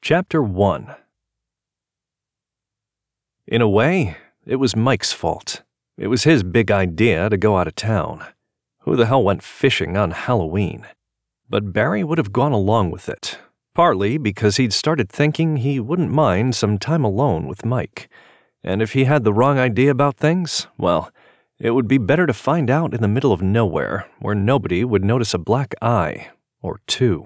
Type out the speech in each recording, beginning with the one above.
Chapter 1. In a way, it was Mike's fault. It was his big idea to go out of town. Who the hell went fishing on Halloween? But Barry would have gone along with it, partly because he'd started thinking he wouldn't mind some time alone with Mike. And if he had the wrong idea about things, well, it would be better to find out in the middle of nowhere, where nobody would notice a black eye, or two.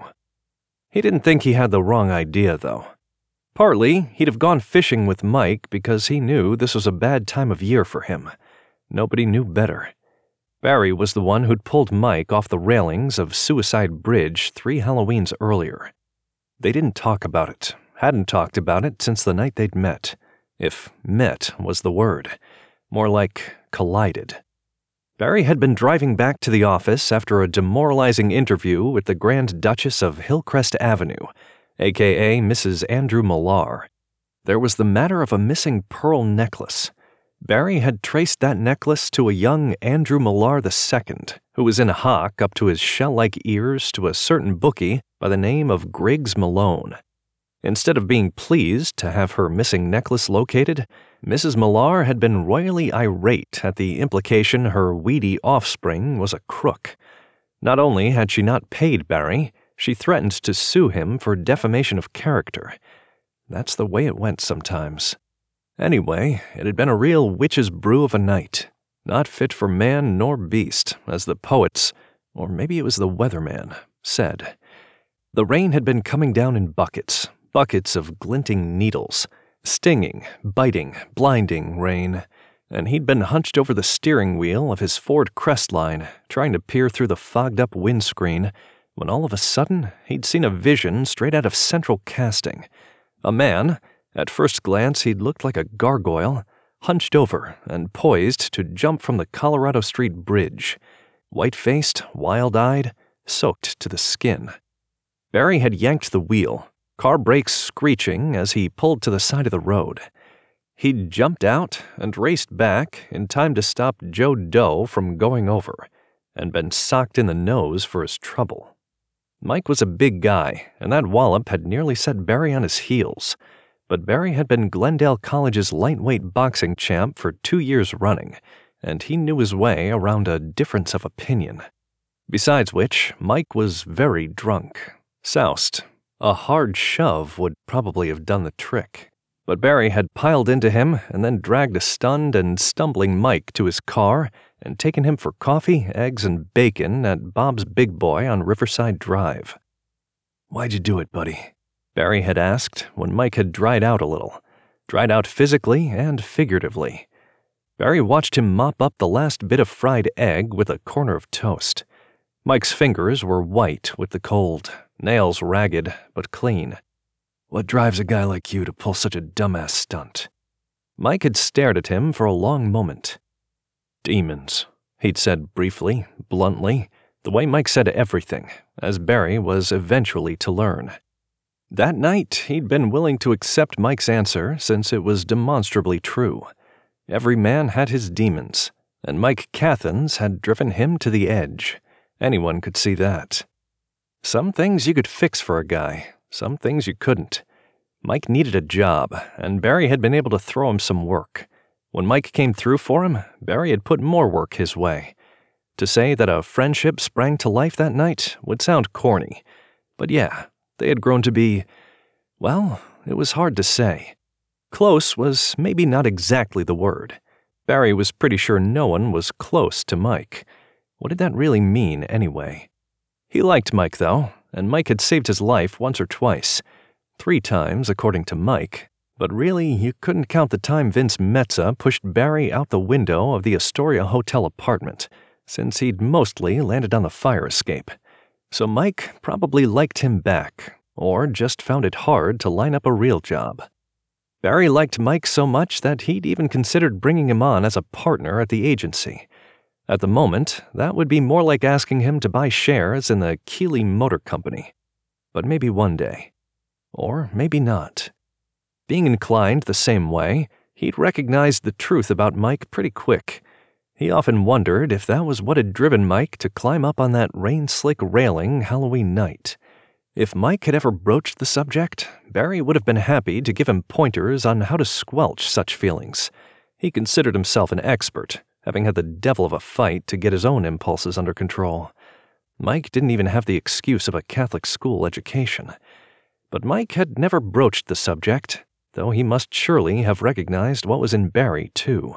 He didn't think he had the wrong idea, though. Partly, he'd have gone fishing with Mike because he knew this was a bad time of year for him. Nobody knew better. Barry was the one who'd pulled Mike off the railings of Suicide Bridge 3 Halloweens earlier. They didn't talk about it, hadn't talked about it since the night they'd met. If met was the word. More like collided. Barry had been driving back to the office after a demoralizing interview with the Grand Duchess of Hillcrest Avenue, a.k.a. Mrs. Andrew Millar. There was the matter of a missing pearl necklace. Barry had traced that necklace to a young Andrew Millar II, who was in a hock up to his shell-like ears to a certain bookie by the name of Griggs Malone. Instead of being pleased to have her missing necklace located, Mrs. Millar had been royally irate at the implication her weedy offspring was a crook. Not only had she not paid Barry, she threatened to sue him for defamation of character. That's the way it went sometimes. Anyway, it had been a real witch's brew of a night. Not fit for man nor beast, as the poets, or maybe it was the weatherman, said. The rain had been coming down in buckets of glinting needles, stinging, biting, blinding rain, and he'd been hunched over the steering wheel of his Ford Crestline, trying to peer through the fogged-up windscreen, when all of a sudden he'd seen a vision straight out of Central Casting. A man, at first glance he'd looked like a gargoyle, hunched over and poised to jump from the Colorado Street Bridge, white-faced, wild-eyed, soaked to the skin. Barry had yanked the wheel, car brakes screeching as he pulled to the side of the road. He'd jumped out and raced back in time to stop Joe Doe from going over, and been socked in the nose for his trouble. Mike was a big guy, and that wallop had nearly set Barry on his heels, but Barry had been Glendale College's lightweight boxing champ for 2 years running, and he knew his way around a difference of opinion. Besides which, Mike was very drunk, soused. A hard shove would probably have done the trick. But Barry had piled into him and then dragged a stunned and stumbling Mike to his car and taken him for coffee, eggs, and bacon at Bob's Big Boy on Riverside Drive. "Why'd you do it, buddy?" Barry had asked when Mike had dried out a little. Dried out physically and figuratively. Barry watched him mop up the last bit of fried egg with a corner of toast. Mike's fingers were white with the cold, nails ragged but clean. "What drives a guy like you to pull such a dumbass stunt?" Mike had stared at him for a long moment. "Demons," he'd said briefly, bluntly, the way Mike said everything, as Barry was eventually to learn. That night, he'd been willing to accept Mike's answer since it was demonstrably true. Every man had his demons, and Mike Cathans had driven him to the edge. Anyone could see that. Some things you could fix for a guy, some things you couldn't. Mike needed a job, and Barry had been able to throw him some work. When Mike came through for him, Barry had put more work his way. To say that a friendship sprang to life that night would sound corny, but yeah, they had grown to be, well, it was hard to say. Close was maybe not exactly the word. Barry was pretty sure no one was close to Mike. What did that really mean, anyway? He liked Mike, though, and Mike had saved his life once or twice. 3 times, according to Mike. But really, you couldn't count the time Vince Metza pushed Barry out the window of the Astoria Hotel apartment, since he'd mostly landed on the fire escape. So Mike probably liked him back, or just found it hard to line up a real job. Barry liked Mike so much that he'd even considered bringing him on as a partner at the agency. At the moment, that would be more like asking him to buy shares in the Keeley Motor Company. But maybe one day. Or maybe not. Being inclined the same way, he'd recognized the truth about Mike pretty quick. He often wondered if that was what had driven Mike to climb up on that rain-slick railing Halloween night. If Mike had ever broached the subject, Barry would have been happy to give him pointers on how to squelch such feelings. He considered himself an expert, having had the devil of a fight to get his own impulses under control. Mike didn't even have the excuse of a Catholic school education. But Mike had never broached the subject, though he must surely have recognized what was in Barry, too.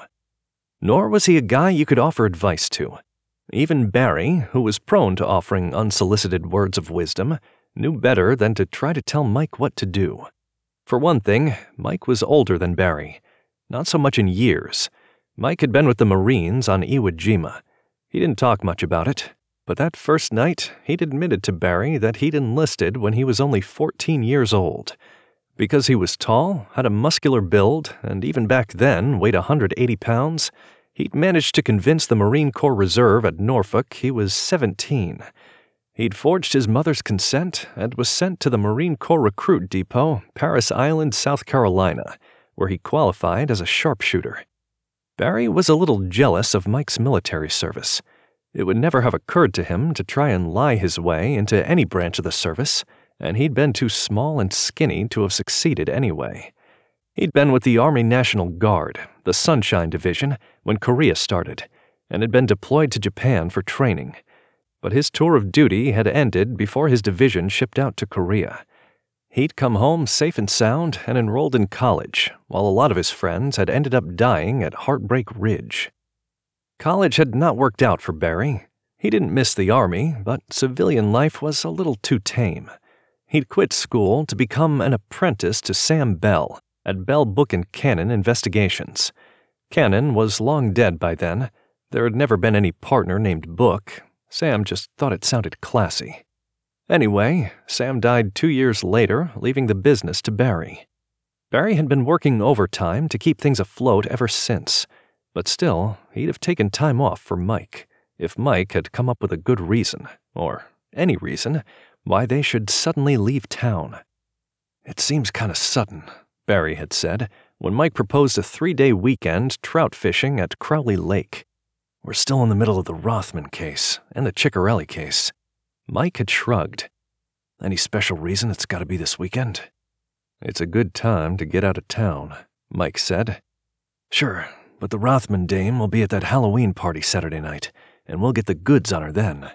Nor was he a guy you could offer advice to. Even Barry, who was prone to offering unsolicited words of wisdom, knew better than to try to tell Mike what to do. For one thing, Mike was older than Barry. Not so much in years. Mike had been with the Marines on Iwo Jima. He didn't talk much about it, but that first night, he'd admitted to Barry that he'd enlisted when he was only 14 years old. Because he was tall, had a muscular build, and even back then weighed 180 pounds, he'd managed to convince the Marine Corps Reserve at Norfolk he was 17. He'd forged his mother's consent and was sent to the Marine Corps Recruit Depot, Parris Island, South Carolina, where he qualified as a sharpshooter. Barry was a little jealous of Mike's military service. It would never have occurred to him to try and lie his way into any branch of the service, and he'd been too small and skinny to have succeeded anyway. He'd been with the Army National Guard, the Sunshine Division, when Korea started, and had been deployed to Japan for training. But his tour of duty had ended before his division shipped out to Korea. He'd come home safe and sound and enrolled in college, while a lot of his friends had ended up dying at Heartbreak Ridge. College had not worked out for Barry. He didn't miss the Army, but civilian life was a little too tame. He'd quit school to become an apprentice to Sam Bell at Bell Book and Cannon Investigations. Cannon was long dead by then. There had never been any partner named Book. Sam just thought it sounded classy. Anyway, Sam died 2 years later, leaving the business to Barry. Barry had been working overtime to keep things afloat ever since, but still, he'd have taken time off for Mike, if Mike had come up with a good reason, or any reason, why they should suddenly leave town. "It seems kind of sudden," Barry had said, when Mike proposed a 3-day weekend trout fishing at Crowley Lake. "We're still in the middle of the Rothman case and the Ciccarelli case." Mike had shrugged. "Any special reason it's got to be this weekend?" "It's a good time to get out of town," Mike said. "Sure, but the Rothman dame will be at that Halloween party Saturday night, and we'll get the goods on her then."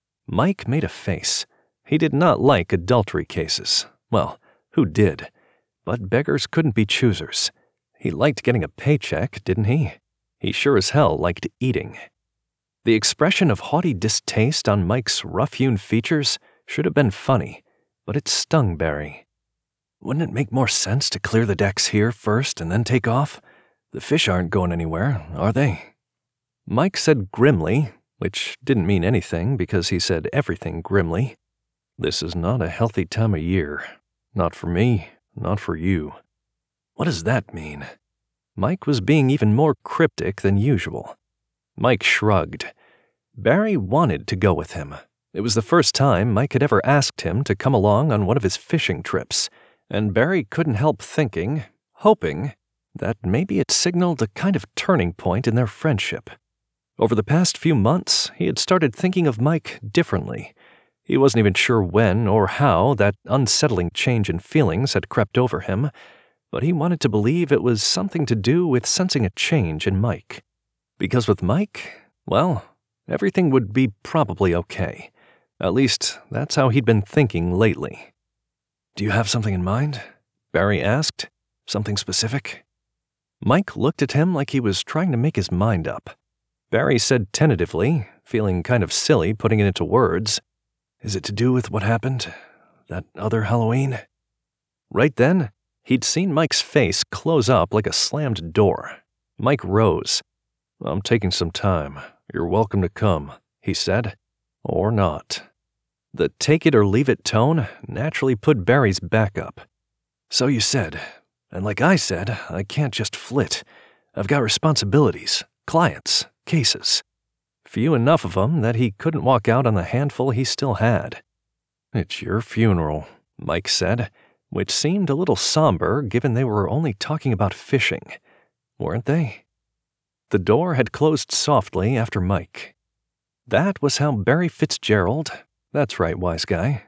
Mike made a face. He did not like adultery cases. Well, who did? But beggars couldn't be choosers. He liked getting a paycheck, didn't he? He sure as hell liked eating. The expression of haughty distaste on Mike's rough-hewn features should have been funny, but it stung Barry. "Wouldn't it make more sense to clear the decks here first and then take off? The fish aren't going anywhere, are they?" Mike said grimly, which didn't mean anything because he said everything grimly, "This is not a healthy time of year. Not for me, not for you." "What does that mean?" Mike was being even more cryptic than usual. Mike shrugged. Barry wanted to go with him. It was the first time Mike had ever asked him to come along on one of his fishing trips, and Barry couldn't help thinking, hoping, that maybe it signaled a kind of turning point in their friendship. Over the past few months, he had started thinking of Mike differently. He wasn't even sure when or how that unsettling change in feelings had crept over him, but he wanted to believe it was something to do with sensing a change in Mike. Because with Mike, well, everything would be probably okay. At least, that's how he'd been thinking lately. "Do you have something in mind?" Barry asked. "Something specific?" Mike looked at him like he was trying to make his mind up. Barry said tentatively, feeling kind of silly putting it into words, "Is it to do with what happened? That other Halloween?" Right then, he'd seen Mike's face close up like a slammed door. Mike rose. "I'm taking some time. You're welcome to come," he said. "Or not." The take-it-or-leave-it tone naturally put Barry's back up. "So you said. And like I said, I can't just flit. I've got responsibilities, clients, cases. Few enough of them that he couldn't walk out on the handful he still had." "It's your funeral," Mike said, which seemed a little somber given they were only talking about fishing. Weren't they? The door had closed softly after Mike. That was how Barry Fitzgerald, that's right, wise guy,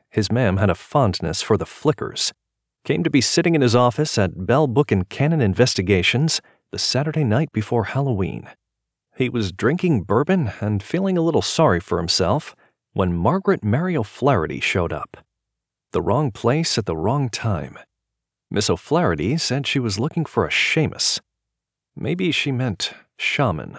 his ma'am had a fondness for the flickers, came to be sitting in his office at Bell Book and Cannon Investigations the Saturday night before Halloween. He was drinking bourbon and feeling a little sorry for himself when Margaret Mary O'Flaherty showed up. The wrong place at the wrong time. Miss O'Flaherty said she was looking for a Seamus. Maybe she meant shaman.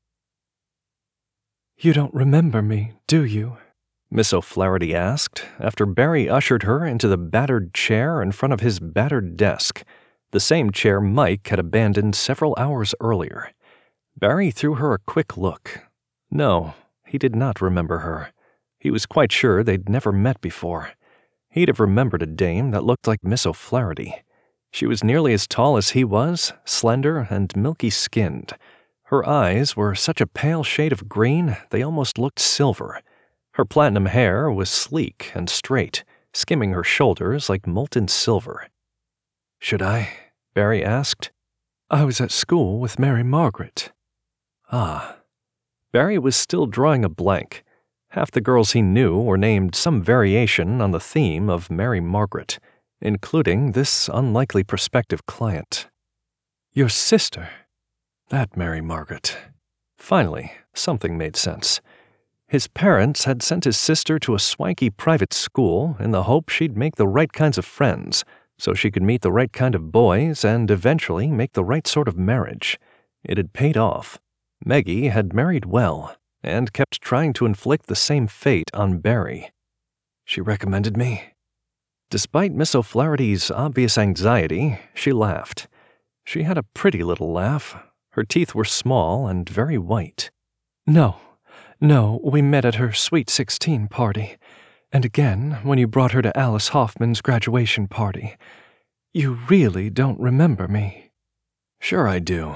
"You don't remember me, do you?" Miss O'Flaherty asked after Barry ushered her into the battered chair in front of his battered desk, the same chair Mike had abandoned several hours earlier. Barry threw her a quick look. No, he did not remember her. He was quite sure they'd never met before. He'd have remembered a dame that looked like Miss O'Flaherty. She was nearly as tall as he was, slender and milky-skinned. Her eyes were such a pale shade of green they almost looked silver. Her platinum hair was sleek and straight, skimming her shoulders like molten silver. "Should I?" Barry asked. "I was at school with Mary Margaret." Ah. Barry was still drawing a blank. Half the girls he knew were named some variation on the theme of Mary Margaret, including this unlikely prospective client. "Your sister?" That Mary Margaret. Finally, something made sense. His parents had sent his sister to a swanky private school in the hope she'd make the right kinds of friends, so she could meet the right kind of boys and eventually make the right sort of marriage. It had paid off. Meggie had married well and kept trying to inflict the same fate on Barry. "She recommended me?" Despite Miss O'Flaherty's obvious anxiety, she laughed. She had a pretty little laugh. Her teeth were small and very white. No, we met at her Sweet 16 party, and again when you brought her to Alice Hoffman's graduation party. You really don't remember me?" "Sure I do."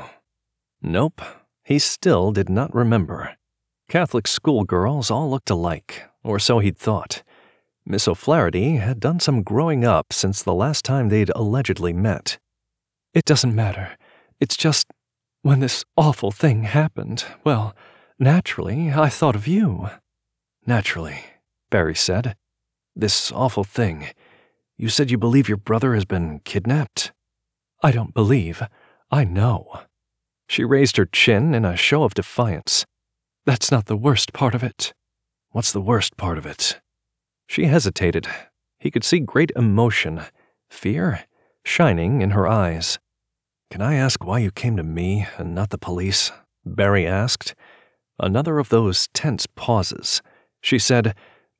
Nope, he still did not remember. Catholic schoolgirls all looked alike, or so he'd thought. Miss O'Flaherty had done some growing up since the last time they'd allegedly met. "It doesn't matter. It's just, when this awful thing happened, well, naturally, I thought of you." "Naturally," Barry said. "This awful thing. You said you believe your brother has been kidnapped?" "I don't believe. I know." She raised her chin in a show of defiance. "That's not the worst part of it." "What's the worst part of it?" She hesitated. He could see great emotion, fear, shining in her eyes. "Can I ask why you came to me and not the police?" Barry asked. Another of those tense pauses. She said,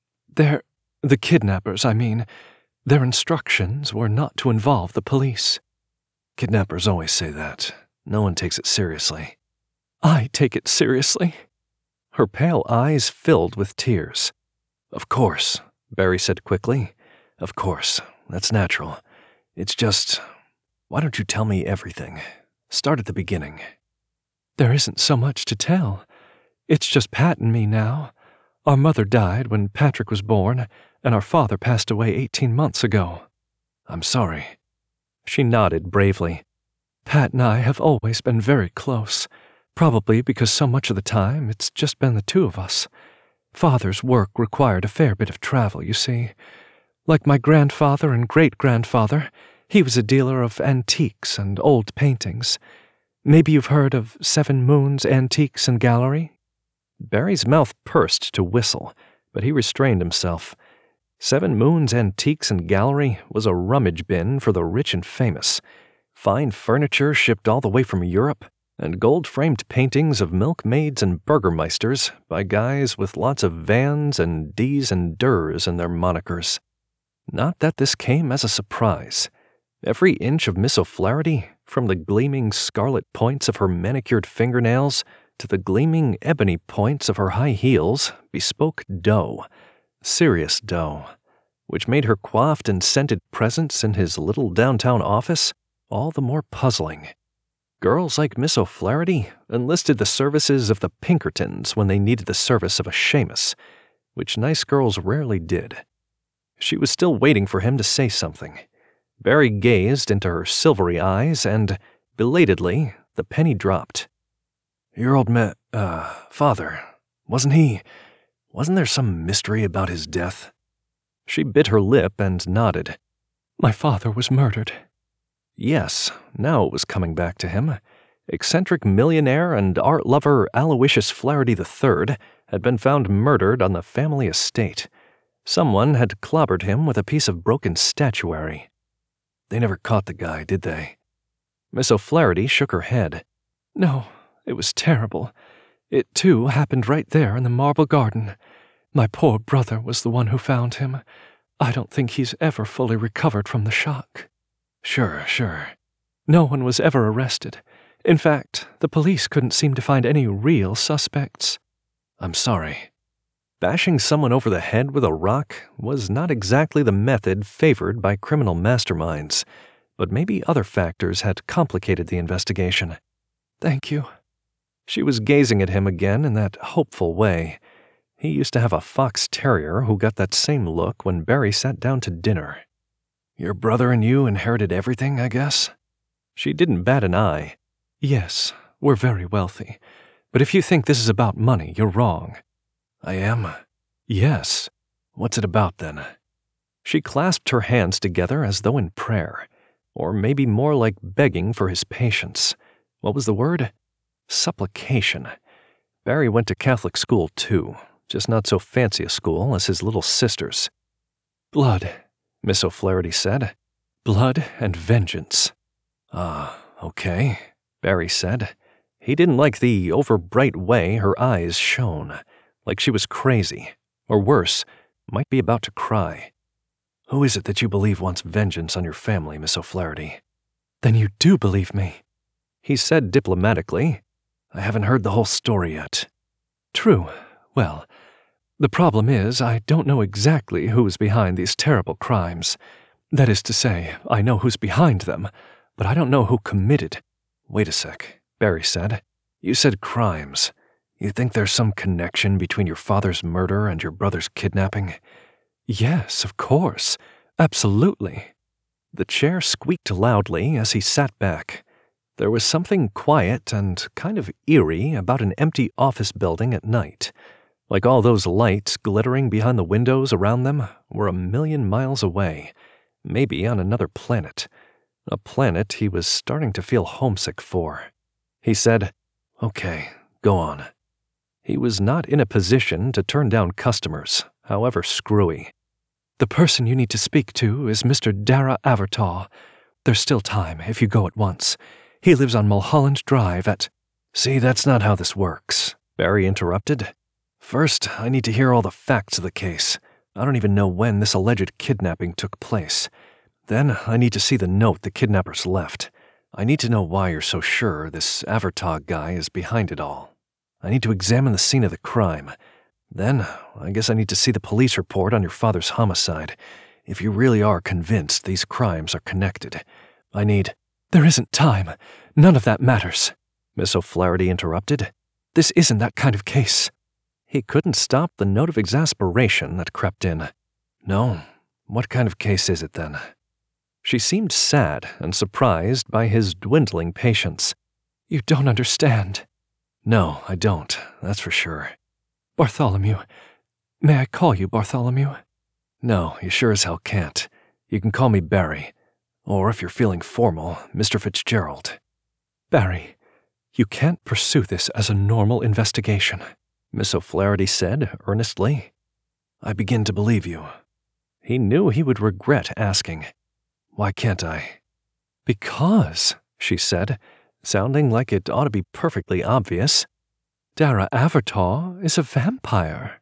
The kidnappers, I mean. Their instructions were not to involve the police." "Kidnappers always say that. No one takes it seriously." "I take it seriously." Her pale eyes filled with tears. "Of course," Barry said quickly. "Of course. That's natural. It's just, why don't you tell me everything? Start at the beginning." "There isn't so much to tell. It's just Pat and me now. Our mother died when Patrick was born, and our father passed away 18 months ago." "I'm sorry." She nodded bravely. "Pat and I have always been very close, probably because so much of the time it's just been the two of us. Father's work required a fair bit of travel, you see. Like my grandfather and great-grandfather, he was a dealer of antiques and old paintings. Maybe you've heard of Seven Moons Antiques and Gallery?" Barry's mouth pursed to whistle, but he restrained himself. Seven Moons Antiques and Gallery was a rummage bin for the rich and famous. Fine furniture shipped all the way from Europe, and gold-framed paintings of milkmaids and burgermeisters by guys with lots of Vans and D's and Durs in their monikers. Not that this came as a surprise. Every inch of Miss O'Flaherty, from the gleaming scarlet points of her manicured fingernails to the gleaming ebony points of her high heels, bespoke dough, serious dough, which made her coiffed and scented presence in his little downtown office all the more puzzling. Girls like Miss O'Flaherty enlisted the services of the Pinkertons when they needed the service of a Seamus, which nice girls rarely did. She was still waiting for him to say something. Barry gazed into her silvery eyes and, belatedly, the penny dropped. "Your old father, wasn't there some mystery about his death?" She bit her lip and nodded. My father was murdered. Yes, now it was coming back to him. Eccentric millionaire and art lover Aloysius Flaherty III had been found murdered on the family estate. Someone had clobbered him with a piece of broken statuary. They never caught the guy, did they? Miss O'Flaherty shook her head. No, it was terrible. It, too, happened right there in the marble garden. My poor brother was the one who found him. I don't think he's ever fully recovered from the shock. Sure. No one was ever arrested. In fact, the police couldn't seem to find any real suspects. I'm sorry. Bashing someone over the head with a rock was not exactly the method favored by criminal masterminds, but maybe other factors had complicated the investigation. Thank you. She was gazing at him again in that hopeful way. He used to have a fox terrier who got that same look when Barry sat down to dinner. Your brother and you inherited everything, I guess? She didn't bat an eye. Yes, we're very wealthy. But if you think this is about money, you're wrong. I am? Yes. What's it about, then? She clasped her hands together as though in prayer, or maybe more like begging for his patience. What was the word? Supplication. Barry went to Catholic school, too, just not so fancy a school as his little sister's. Blood, Miss O'Flaherty said. Blood and vengeance. Ah, okay, Barry said. He didn't like the overbright way her eyes shone, like she was crazy, or worse, might be about to cry. Who is it that you believe wants vengeance on your family, Miss O'Flaherty? Then you do believe me, he said diplomatically. I haven't heard the whole story yet. True. Well, the problem is I don't know exactly who's behind these terrible crimes. That is to say, I know who's behind them, but I don't know who committed. Wait a sec, Barry said. You said crimes. You think there's some connection between your father's murder and your brother's kidnapping? Yes, of course. Absolutely. The chair squeaked loudly as he sat back. There was something quiet and kind of eerie about an empty office building at night. Like all those lights glittering behind the windows around them were a million miles away, maybe on another planet. A planet he was starting to feel homesick for. He said, Okay, go on. He was not in a position to turn down customers, however screwy. The person you need to speak to is Mr. Darragh Avertaw. There's still time if you go at once. He lives on Mulholland Drive at— See, that's not how this works, Barry interrupted. First, I need to hear all the facts of the case. I don't even know when this alleged kidnapping took place. Then, I need to see the note the kidnappers left. I need to know why you're so sure this Avertaw guy is behind it all. I need to examine the scene of the crime. Then, I guess I need to see the police report on your father's homicide. If you really are convinced these crimes are connected, I need— There isn't time. None of that matters, Miss O'Flaherty interrupted. This isn't that kind of case. He couldn't stop the note of exasperation that crept in. No? What kind of case is it then? She seemed sad and surprised by his dwindling patience. You don't understand. No, I don't, that's for sure. Bartholomew. May I call you Bartholomew? No, you sure as hell can't. You can call me Barry. Or if you're feeling formal, Mr. Fitzgerald. Barry, you can't pursue this as a normal investigation, Miss O'Flaherty said earnestly. I begin to believe you. He knew he would regret asking. Why can't I? Because, she said, sounding like it ought to be perfectly obvious, Darragh Avertaw is a vampire.